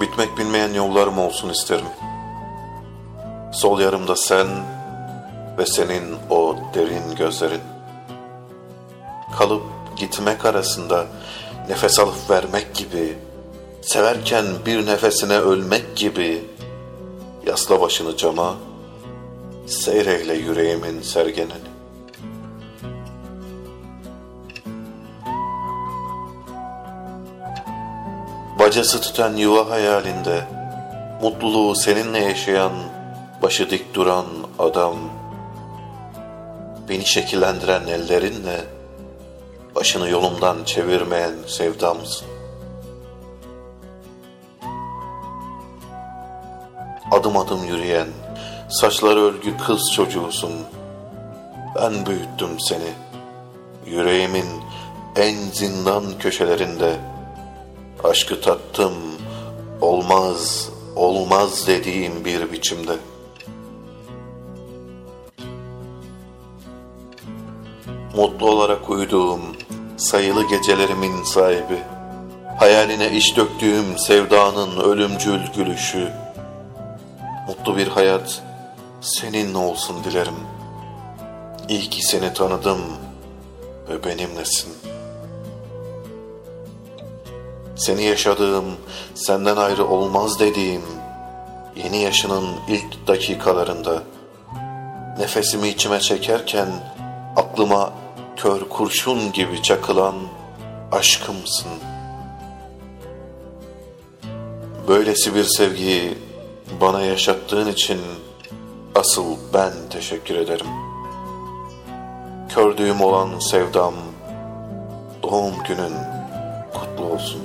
bitmek bilmeyen yollarım olsun isterim. Sol yarımda sen ve senin o derin gözlerin. Kalıp gitmek arasında nefes alıp vermek gibi, severken bir nefesine ölmek gibi, yasla başını cama, seyreyle yüreğimin sergeneni. Bacası tüten yuva hayalinde, mutluluğu seninle yaşayan, başı dik duran adam, beni şekillendiren ellerinle, başını yolumdan çevirmeyen sevdamsın. Adım adım yürüyen, saçları örgü kız çocuğusun. Ben büyüttüm seni, yüreğimin en zindan köşelerinde. Aşkı tattım, olmaz, olmaz dediğim bir biçimde. Mutlu olarak uyuduğum sayılı gecelerimin sahibi, hayaline iç döktüğüm sevdanın ölümcül gülüşü. Mutlu bir hayat seninle olsun dilerim. İyi ki seni tanıdım ve benimlesin. Seni yaşadığım, senden ayrı olmaz dediğim yeni yaşının ilk dakikalarında, nefesimi içime çekerken aklıma kör kurşun gibi çakılan aşkımsın. Böylesi bir sevgiyi bana yaşattığın için asıl ben teşekkür ederim. Kördüğüm olan sevdam, doğum günün kutlu olsun.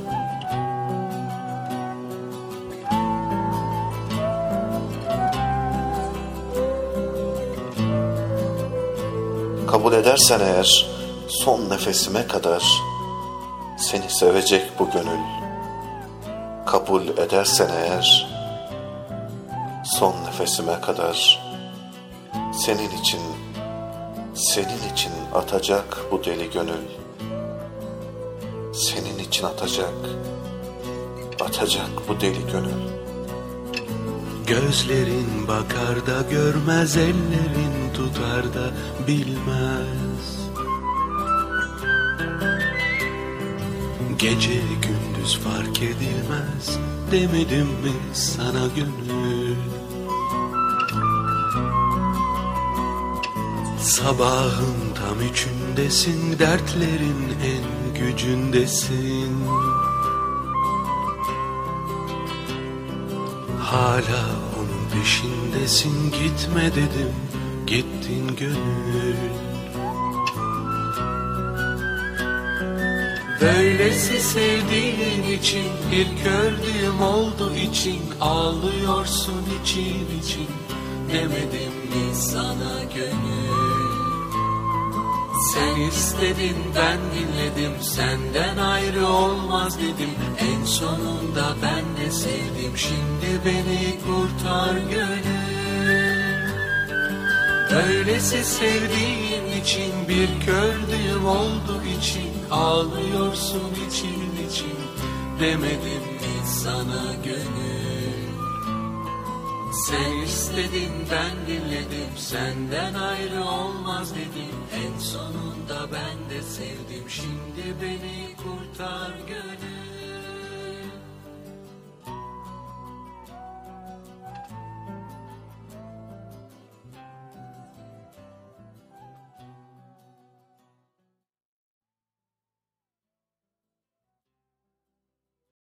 Kabul edersen eğer son nefesime kadar seni sevecek bu gönül. Kabul edersen eğer son nefesime kadar senin için atacak bu deli gönül. Senin için atacak bu deli gönül. Gözlerin bakar da görmez, ellerin tutar da bilmez. Gece gündüz fark edilmez, demedim mi sana gönül? Sabahın tam üçündesin, dertlerin en gücündesin. Hala onun peşindesin, gitme dedim, gittin gönül. Böylesi sevdiğin için bir kördüğüm oldu için, ağlıyorsun için demedim mi sana gönül? Sen istedin, ben dinledim, senden ayrı olmaz dedim. En sonunda ben de sevdim, şimdi beni kurtar gönül. Böylesi sevdiğin için bir kördüğüm oldu için, ağlıyorsun için demedim mi sana gönül? Sen istedin, ben dinledim, senden ayrı olmaz dedim. En sonunda ben de sevdim, şimdi beni kurtar gönül.